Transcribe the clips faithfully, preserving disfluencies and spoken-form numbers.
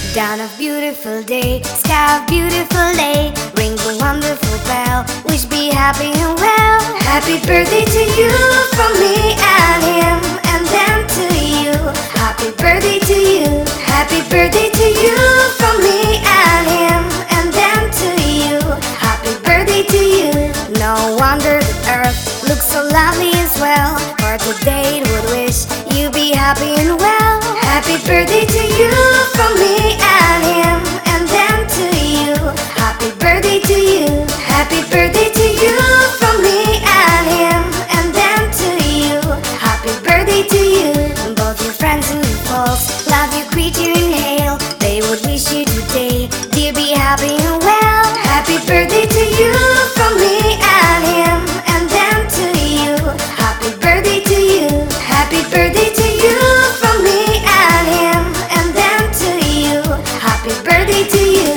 Dawn of beautiful day, sky of beautiful day, ring the wonderful bell, wish be happy and well. Happy birthday to you from me and him, and then to you. Happy birthday to you, happy birthday to you from me and him, and then to you. Happy birthday to you. No wonder the earth looks so lovely as well, for today it would wish you be happy and well. Happy birthday to you from me and him, and then to you. Happy birthday to you, happy birthday to you from me and him, and then to you. Happy birthday to you. Both your friends and your folks love your creature and hail, they would wish you today, dear, be happy and well. Happy birthday to you from me and him, and then to you. Happy birthday to you, happy birthday to you from me and him, and then to you. Happy birthday to you.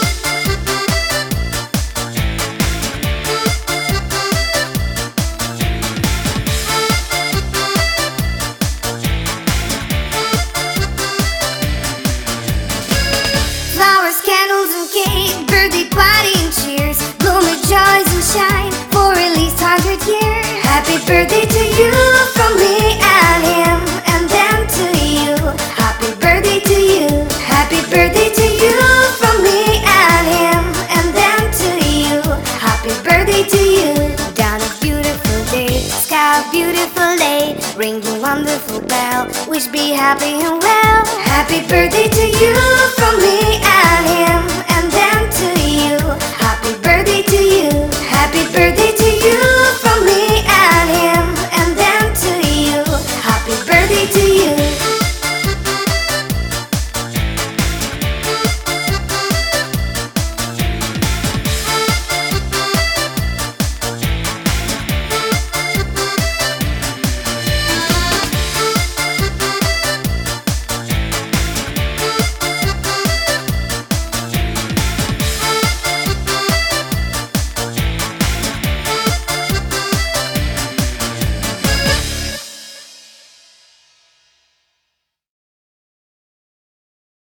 Flowers, candles and cake, birthday party and cheers, bloom with joys and shine for at least hundred years. Happy birthday to you from me and him, and then to you. Happy birthday to you, happy birthday to you from me and him, and then to you. Happy birthday to you. Dawn of beautiful day, sky of beautiful day, ring the wonderful bell, wish be happy and well. Happy birthday to you